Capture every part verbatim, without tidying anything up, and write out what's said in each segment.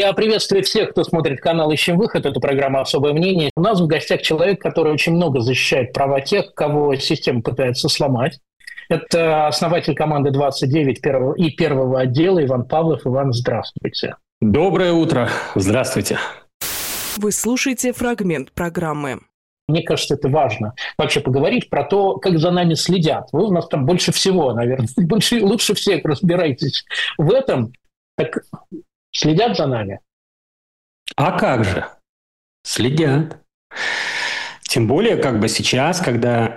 Я приветствую всех, кто смотрит канал «Ищем выход». Это программа «Особое мнение». У нас в гостях человек, который очень много защищает права тех, кого система пытается сломать. Это основатель команды двадцать девять первого, и первого отдела Иван Павлов. Иван, здравствуйте. Доброе утро. Здравствуйте. Вы слушаете фрагмент программы. Мне кажется, это важно вообще поговорить про то, как за нами следят. Вы у нас там больше всего, наверное, больше, лучше всех разбираетесь в этом. Так следят за нами? А как же? Следят. Тем более, как бы сейчас, когда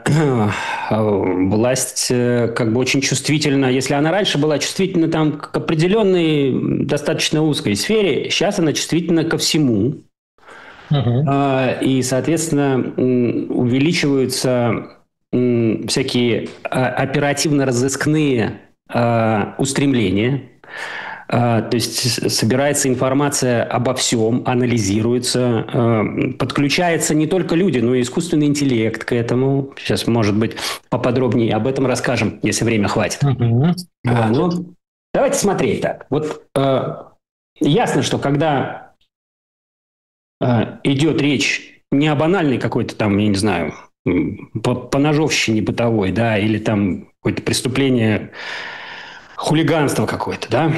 власть как бы очень чувствительна, если она раньше была чувствительна там к определенной достаточно узкой сфере, сейчас она чувствительна ко всему. Угу. И, соответственно, увеличиваются всякие оперативно-розыскные устремления. То есть собирается информация обо всем, анализируется, подключаются не только люди, но и искусственный интеллект к этому. Сейчас, может быть, поподробнее об этом расскажем, если время хватит. Угу. А, ну, давайте смотреть так. Вот э, ясно, что когда э, идет речь не о банальной какой-то там, я не знаю, поножовщине бытовой, да, или там какое-то преступление, хулиганство какое-то, да,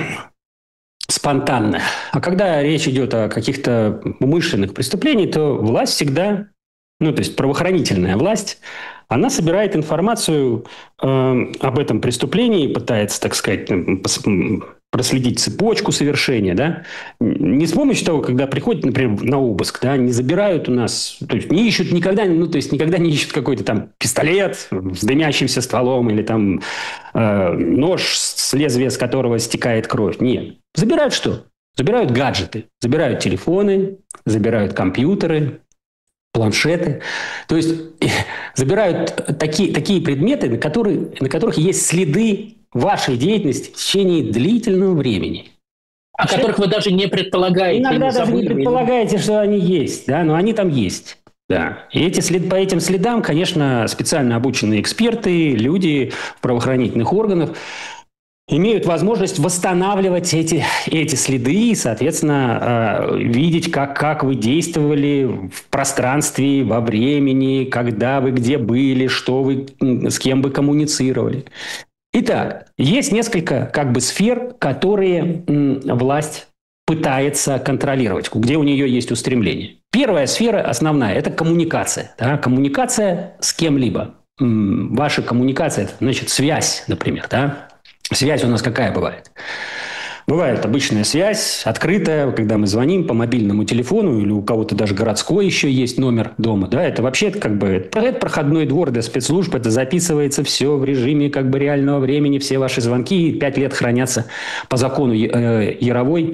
спонтанно. А когда речь идет о каких-то умышленных преступлениях, то власть всегда, ну, то есть правоохранительная власть, она собирает информацию э, об этом преступлении, пытается, так сказать, проследить цепочку совершения, да, не с помощью того, когда приходят, например, на обыск, да, не забирают у нас, то есть не ищут никогда, ну, то есть никогда не ищут какой-то там пистолет с дымящимся стволом или там э, нож, с лезвия с которого стекает кровь. Нет. Забирают что? Забирают гаджеты, забирают телефоны, забирают компьютеры, планшеты. То есть забирают такие, такие предметы, на, которые, на которых есть следы вашей деятельности в течение длительного времени. О Вообще, которых вы даже не предполагаете. Иногда не даже не предполагаете, что они есть, да, но они там есть. Да. И эти след, по этим следам, конечно, специально обученные эксперты, люди в правоохранительных органах имеют возможность восстанавливать эти, эти следы и, соответственно, э, видеть, как, как вы действовали в пространстве, во времени, когда вы где были, что вы, с кем вы коммуницировали. Итак, есть несколько как бы сфер, которые м, власть пытается контролировать, где у нее есть устремление. Первая сфера основная – это коммуникация. Да? Коммуникация с кем-либо. М, ваша коммуникация – значит, связь, например, да? Связь у нас какая бывает? Бывает обычная связь, открытая, когда мы звоним по мобильному телефону, или у кого-то даже городской еще есть номер дома. Да, это вообще как бы это проходной двор для спецслужб, это записывается все в режиме как бы реального времени, все ваши звонки пять лет хранятся по закону Яровой,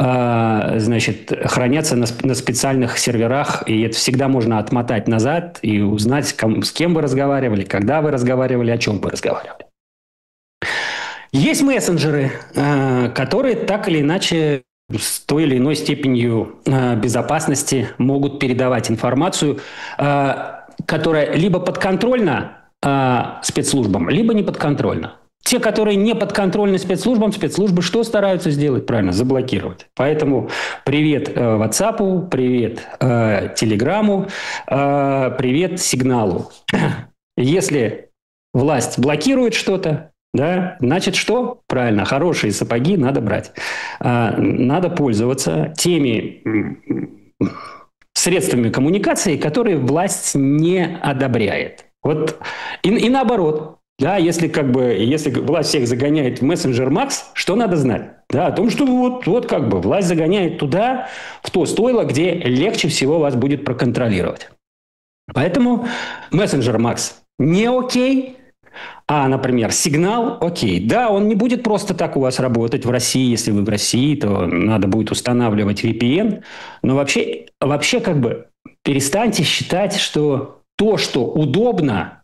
значит, хранятся на, на специальных серверах, и это всегда можно отмотать назад и узнать, с кем вы разговаривали, когда вы разговаривали, о чем вы разговаривали. Есть мессенджеры, которые так или иначе с той или иной степенью безопасности могут передавать информацию, которая либо подконтрольна спецслужбам, либо не подконтрольна. Те, которые не подконтрольны спецслужбам, спецслужбы что стараются сделать? Правильно, заблокировать. Поэтому привет WhatsApp, привет Telegram, привет сигналу. Если власть блокирует что-то, да, значит, что? Правильно, хорошие сапоги надо брать. А, надо пользоваться теми средствами коммуникации, которые власть не одобряет. Вот и, и наоборот, да, если как бы если власть всех загоняет в мессенджер Макс, что надо знать? Да, о том, что вот, вот как бы власть загоняет туда, в то стойло, где легче всего вас будет проконтролировать. Поэтому мессенджер Макс не окей. А, например, сигнал, окей, да, он не будет просто так у вас работать в России. Если вы в России, то надо будет устанавливать ви пи эн. Но вообще, вообще как бы перестаньте считать, что то, что удобно,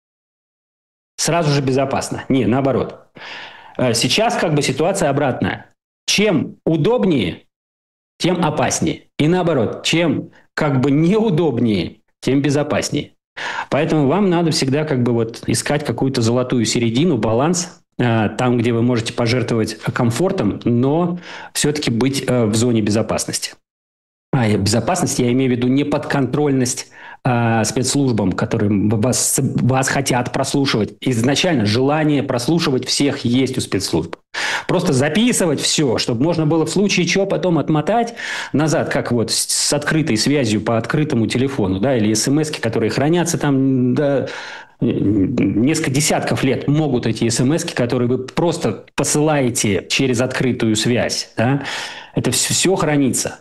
сразу же безопасно. Не, наоборот. Сейчас как бы ситуация обратная. Чем удобнее, тем опаснее. И наоборот, чем как бы неудобнее, тем безопаснее. Поэтому вам надо всегда как бы вот искать какую-то золотую середину, баланс там, где вы можете пожертвовать комфортом, но все-таки быть в зоне безопасности. А безопасность, я имею в виду не подконтрольность а, спецслужбам, которые вас, вас хотят прослушивать. Изначально желание прослушивать всех есть у спецслужб. Просто записывать все, чтобы можно было в случае чего потом отмотать назад, как вот с, с открытой связью по открытому телефону, да, или смс-ки, которые хранятся там, да, несколько десятков лет могут эти смс-ки, которые вы просто посылаете через открытую связь. Да, это все, все хранится.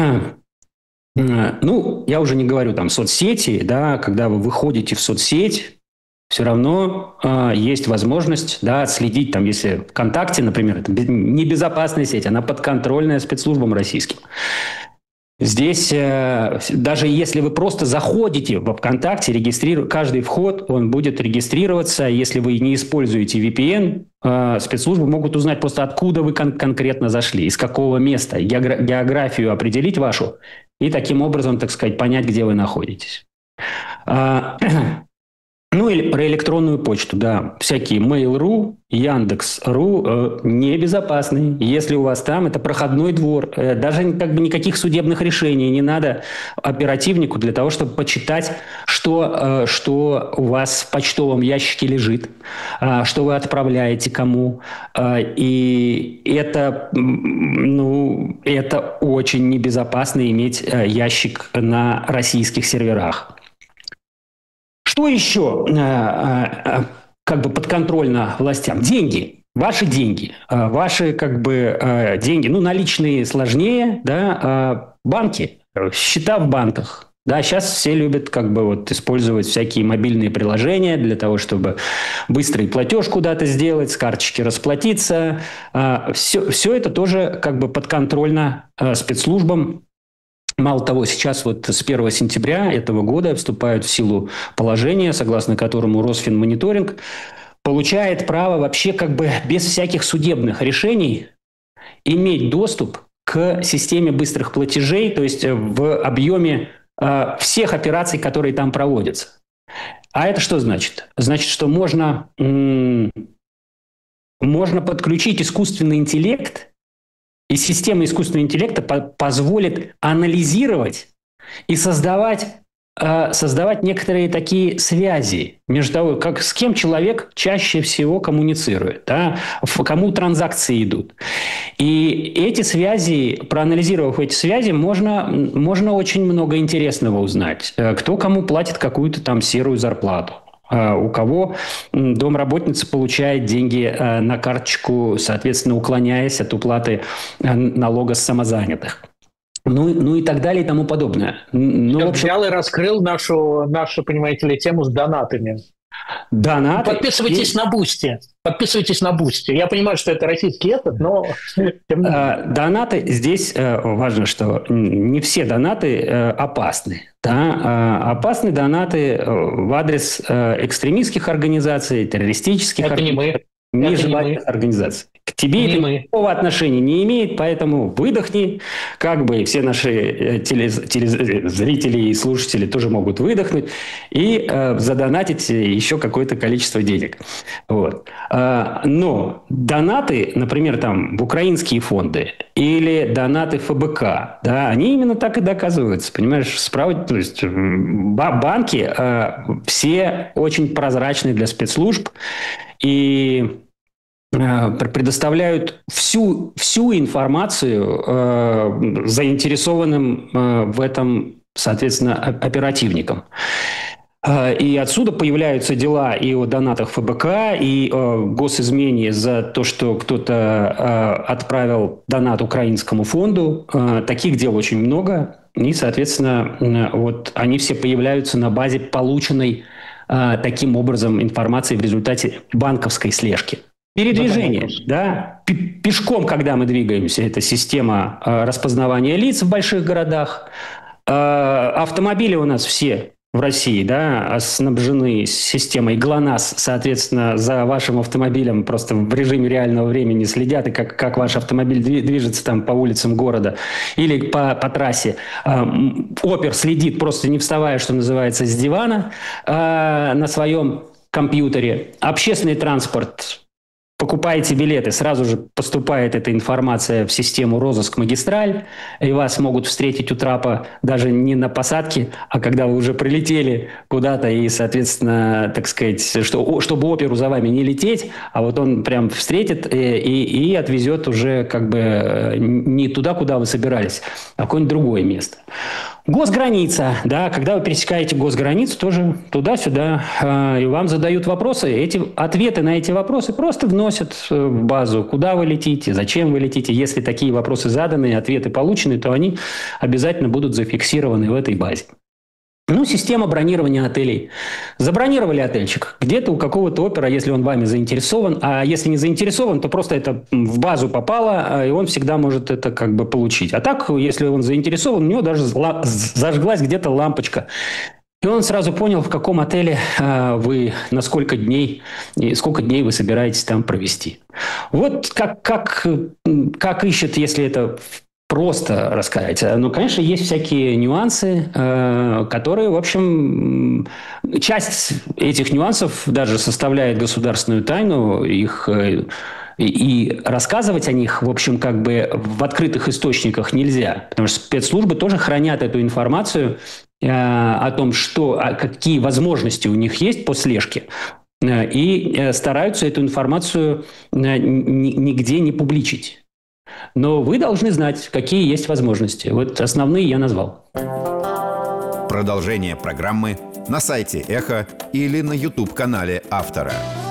Ну, я уже не говорю там соцсети, да, когда вы выходите в соцсеть, все равно э, есть возможность, да, отследить, там, если ВКонтакте, например, это не безопасная сеть, она подконтрольная спецслужбам российским. Здесь, э, даже если вы просто заходите во ВКонтакте, регистриру... каждый вход, он будет регистрироваться. Если вы не используете ви пи эн, э, спецслужбы могут узнать просто, откуда вы кон- конкретно зашли, из какого места, геогра- географию определить вашу, и таким образом, так сказать, понять, где вы находитесь. А, ну, или про электронную почту, да. Всякие Mail.ru, Яндекс.ру э, небезопасны. Если у вас там, это проходной двор. Э, даже как бы никаких судебных решений не надо оперативнику для того, чтобы почитать, что, э, что у вас в почтовом ящике лежит, э, что вы отправляете кому. Э, и это, ну, это очень небезопасно иметь э, ящик на российских серверах. Что еще как бы подконтрольно властям? Деньги. Ваши деньги. Ваши как бы деньги. Ну, наличные сложнее, да, банки, счета в банках. Да, сейчас все любят как бы вот использовать всякие мобильные приложения для того, чтобы быстрый платеж куда-то сделать, с карточки расплатиться. Все, все это тоже как бы подконтрольно спецслужбам. Мало того, сейчас вот с первого сентября этого года вступают в силу положения, согласно которому Росфинмониторинг получает право вообще как бы без всяких судебных решений иметь доступ к системе быстрых платежей, то есть в объеме э, всех операций, которые там проводятся. А это что значит? Значит, что можно, м- можно подключить искусственный интеллект. И система искусственного интеллекта по- позволит анализировать и создавать, э, создавать некоторые такие связи между того, как, с кем человек чаще всего коммуницирует, да, в, кому транзакции идут. И эти связи, проанализировав эти связи, можно, можно очень много интересного узнать. Кто кому платит какую-то там серую зарплату. У кого домработница получает деньги на карточку, соответственно, уклоняясь от уплаты налога с самозанятых. Ну, ну и так далее и тому подобное. Ну, Я в общем... взял и раскрыл нашу, нашу, понимаете ли, тему с донатами. Донаты. Подписывайтесь и... на Бусти. Подписывайтесь на Бусти. Я понимаю, что это российский этот, но... Донаты, здесь важно, что не все донаты опасны. Да? Опасны донаты в адрес экстремистских организаций, террористических это организаций, нежелательных организаций. К тебе это никакого отношения не имеет, поэтому выдохни, как бы все наши телез... Телез... зрители и слушатели тоже могут выдохнуть и э, задонатить еще какое-то количество денег. Вот. А, но донаты, например, там в украинские фонды или донаты эф бэ ка, да, они именно так и доказываются, понимаешь, справа, то есть банки э, все очень прозрачны для спецслужб и предоставляют всю, всю информацию э, заинтересованным э, в этом, соответственно, оперативникам. Э, и отсюда появляются дела и о донатах эф бэ ка, и о госизмене за то, что кто-то э, отправил донат украинскому фонду. Э, таких дел очень много. И, соответственно, э, вот они все появляются на базе полученной э, таким образом информации в результате банковской слежки. Передвижение, да, пешком, когда мы двигаемся, это система э, распознавания лиц в больших городах. Э, автомобили у нас все в России, да, снабжены системой ГЛОНАСС, соответственно, за вашим автомобилем просто в режиме реального времени следят, и как, как ваш автомобиль движется там по улицам города или по, по трассе. Э, опер следит, просто не вставая, что называется, с дивана э, на своем компьютере. Общественный транспорт покупаете билеты, сразу же поступает эта информация в систему «Розыск Магистраль», и вас могут встретить у трапа даже не на посадке, а когда вы уже прилетели куда-то, и, соответственно, так сказать, что, чтобы оперу за вами не лететь, а вот он прям встретит и, и, и отвезет уже как бы не туда, куда вы собирались, а в какое-нибудь другое место. Госграница, да, когда вы пересекаете госграницу, тоже туда-сюда, э, и вам задают вопросы. Эти ответы на эти вопросы просто вносят в базу, куда вы летите, зачем вы летите. Если такие вопросы заданы, ответы получены, то они обязательно будут зафиксированы в этой базе. Ну, система бронирования отелей. Забронировали отельчик где-то у какого-то опера, если он вами заинтересован. А если не заинтересован, то просто это в базу попало, и он всегда может это как бы получить. А так, если он заинтересован, у него даже зажглась где-то лампочка. И он сразу понял, в каком отеле вы, на сколько дней, и сколько дней вы собираетесь там провести. Вот как, как, как ищет, если это... Просто рассказать. Но, конечно, есть всякие нюансы, которые, в общем, часть этих нюансов даже составляет государственную тайну. Их и рассказывать о них, в общем, как бы в открытых источниках нельзя. Потому что спецслужбы тоже хранят эту информацию о том, что, какие возможности у них есть по слежке. И стараются эту информацию нигде не публичить. Но вы должны знать, какие есть возможности. Вот основные я назвал. Продолжение программы на сайте Эхо или на YouTube-канале автора.